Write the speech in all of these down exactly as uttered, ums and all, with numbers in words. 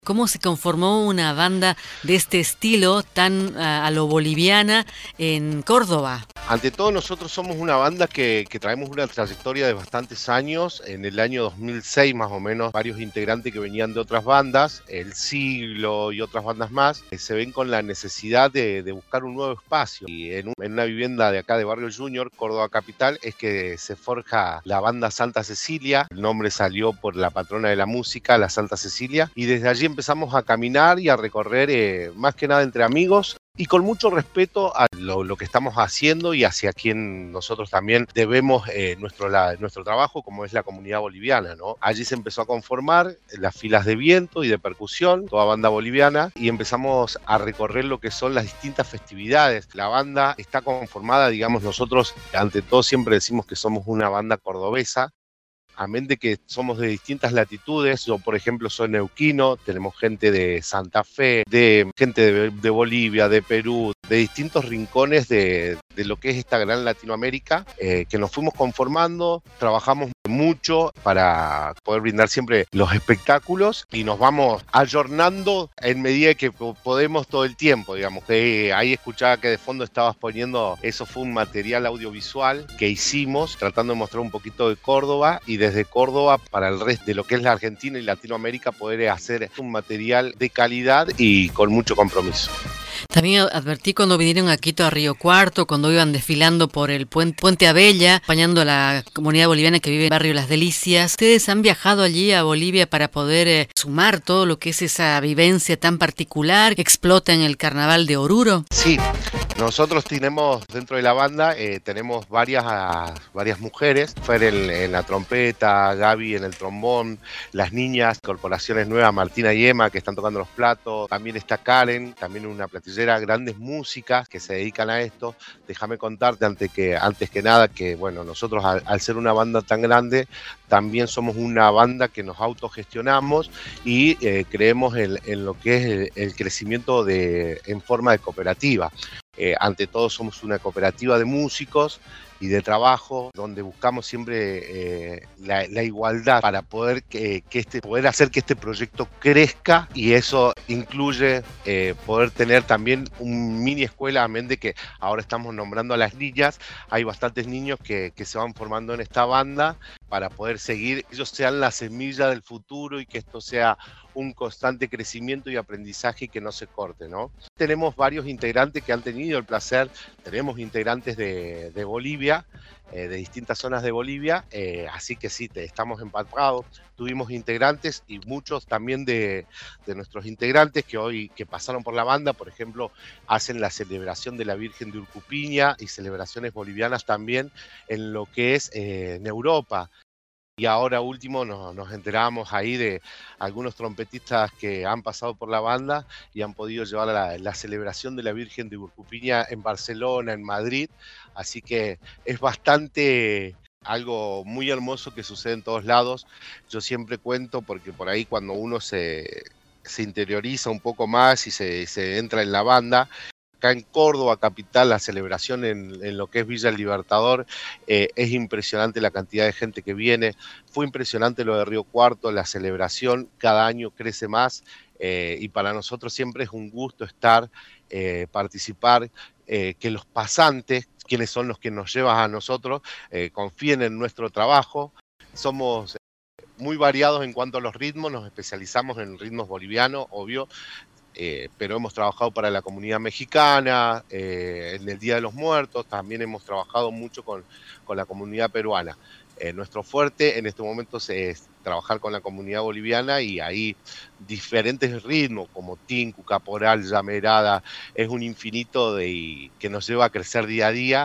¿Cómo se conformó una banda de este estilo tan a, a lo boliviana en Córdoba? Ante todo, nosotros somos una banda que, que traemos una trayectoria de bastantes años. En el año dos mil seis, más o menos, varios integrantes que venían de otras bandas, El Siglo y otras bandas más, eh, se ven con la necesidad de, de buscar un nuevo espacio. Y en, un, en una vivienda de acá de Barrio Junior, Córdoba Capital, es que se forja la banda Santa Cecilia. El nombre salió por la patrona de la música, la Santa Cecilia, y desde allí empezamos a caminar y a recorrer, eh, más que nada entre amigos, y con mucho respeto a lo, lo que estamos haciendo y hacia quien nosotros también debemos eh, nuestro, la, nuestro trabajo, como es la comunidad boliviana, ¿no? Allí se empezó a conformar las filas de viento y de percusión, toda banda boliviana, y empezamos a recorrer lo que son las distintas festividades. La banda está conformada, digamos, nosotros ante todo siempre decimos que somos una banda cordobesa, amén de que somos de distintas latitudes. Yo, por ejemplo, soy neuquino, tenemos gente de Santa Fe, de gente de, de Bolivia, de Perú, de distintos rincones de, de lo que es esta gran Latinoamérica, eh, que nos fuimos conformando, trabajamos mucho para poder brindar siempre los espectáculos y nos vamos ayornando en medida que podemos todo el tiempo, digamos. Que ahí escuchaba que de fondo estabas poniendo, eso fue un material audiovisual que hicimos tratando de mostrar un poquito de Córdoba, y desde Córdoba para el resto de lo que es la Argentina y Latinoamérica poder hacer un material de calidad y con mucho compromiso. También advertí cuando vinieron a Quito, a Río Cuarto, cuando iban desfilando por el puente, puente Abella, acompañando a la comunidad boliviana que vive en el barrio Las Delicias. ¿Ustedes han viajado allí a Bolivia para poder eh, sumar todo lo que es esa vivencia tan particular que explota en el carnaval de Oruro? Sí. Nosotros tenemos dentro de la banda, eh, tenemos varias, uh, varias mujeres, Fer en, en la trompeta, Gaby en el trombón, las niñas, corporaciones nuevas, Martina y Emma, que están tocando los platos, también está Karen, también una platillera, grandes músicas que se dedican a esto. Déjame contarte antes que, antes que nada que, bueno, nosotros al, al ser una banda tan grande, también somos una banda que nos autogestionamos y eh, creemos en, en lo que es el, el crecimiento de, en forma de cooperativa. Eh, ante todo somos una cooperativa de músicos y de trabajo donde buscamos siempre eh, la, la igualdad para poder, que, que este, poder hacer que este proyecto crezca, y eso incluye eh, poder tener también un mini escuela, amén de que ahora estamos nombrando a las niñas. Hay bastantes niños que, que se van formando en esta banda para poder seguir, ellos sean la semilla del futuro y que esto sea un constante crecimiento y aprendizaje y que no se corte, ¿no? Tenemos varios integrantes que han tenido el placer, tenemos integrantes de, de Bolivia, eh, de distintas zonas de Bolivia, eh, así que sí, te, estamos empapados. Tuvimos integrantes y muchos también de, de nuestros integrantes que hoy que pasaron por la banda, por ejemplo, hacen la celebración de la Virgen de Urcupiña y celebraciones bolivianas también en lo que es eh, en Europa. Y ahora último nos, nos enteramos ahí de algunos trompetistas que han pasado por la banda y han podido llevar la, la celebración de la Virgen de Urcupiña en Barcelona, en Madrid. Así que es bastante algo muy hermoso que sucede en todos lados. Yo siempre cuento, porque por ahí cuando uno se, se interioriza un poco más y se, se entra en la banda, acá en Córdoba capital, la celebración en, en lo que es Villa El Libertador, eh, es impresionante la cantidad de gente que viene. Fue impresionante lo de Río Cuarto, la celebración cada año crece más, eh, y para nosotros siempre es un gusto estar, eh, participar, eh, que los pasantes, quienes son los que nos llevan a nosotros, eh, confíen en nuestro trabajo. Somos muy variados en cuanto a los ritmos, nos especializamos en ritmos bolivianos, obvio, Eh, pero hemos trabajado para la comunidad mexicana, eh, en el Día de los Muertos, también hemos trabajado mucho con, con la comunidad peruana. Eh, nuestro fuerte en este momento es trabajar con la comunidad boliviana, y ahí diferentes ritmos como tinku, caporal, llamerada, es un infinito de, y, que nos lleva a crecer día a día.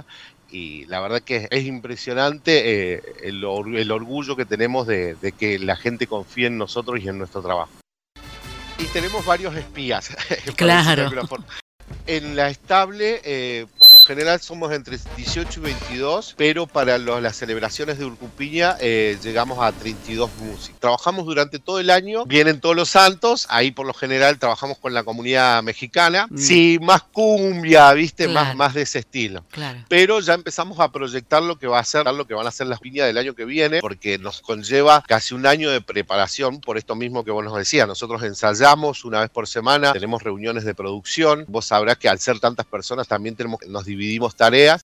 Y la verdad que es impresionante eh, el, el orgullo que tenemos de, de que la gente confíe en nosotros y en nuestro trabajo. Y tenemos varios espías. Claro. En la estable, eh, por lo En general somos entre dieciocho y veintidós, pero para los, las celebraciones de Urcupiña eh, llegamos a treinta y dos músicos. Trabajamos durante todo el año, vienen todos los santos, ahí por lo general trabajamos con la comunidad mexicana. Mm. Sí, más cumbia, ¿viste? Claro. Más, más de ese estilo. Claro. Pero ya empezamos a proyectar lo que va a ser, lo que van a ser las piñas del año que viene, porque nos conlleva casi un año de preparación, por esto mismo que vos nos decías. Nosotros ensayamos una vez por semana, tenemos reuniones de producción. Vos sabrás que al ser tantas personas también tenemos, nos dividimos tareas